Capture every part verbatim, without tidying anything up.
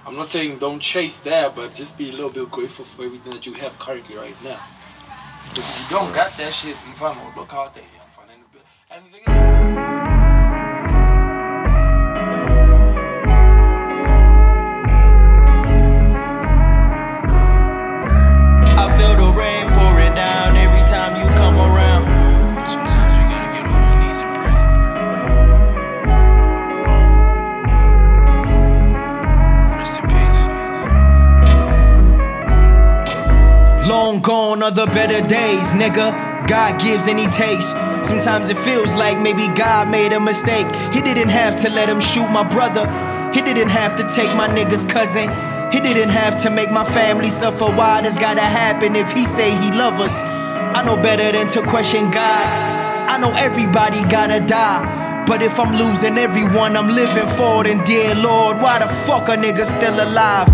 I'm not saying don't chase that, but just be a little bit grateful for everything that you have currently right now. Because if you don't got that shit, mfano, look out there. I feel the rain pouring down every time you come around. Sometimes we gotta get on our knees and pray. Rest in peace. Long gone are the better days, nigga. God gives and he takes. Sometimes it feels like maybe God made a mistake. He didn't have to let him shoot my brother. He didn't have to take my nigga's cousin. He didn't have to make my family suffer. Why this gotta happen if he say he love us? I know better than to question God. I know everybody gotta die, but if I'm losing everyone I'm living for, then dear Lord, why the fuck a nigga still alive?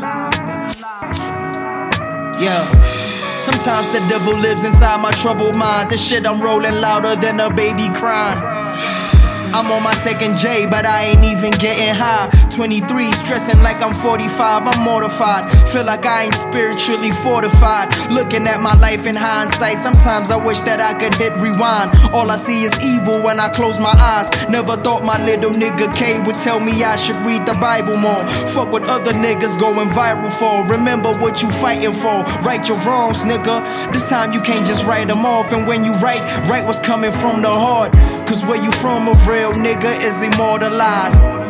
Yeah. Sometimes the devil lives inside my troubled mind. This shit I'm rolling louder than a baby crying. I'm on my second J, but I ain't even getting high. twenty-three, stressing like I'm forty-five, I'm mortified. Feel like I ain't spiritually fortified. Looking at my life in hindsight, sometimes I wish that I could hit rewind. All I see is evil when I close my eyes. Never thought my little nigga K would tell me I should read the Bible more. Fuck what other niggas going viral for. Remember what you fighting for. Right your wrongs, nigga. This time you can't just write them off. And when you write, write what's coming from the heart. Cause where you from, a real nigga is immortalized.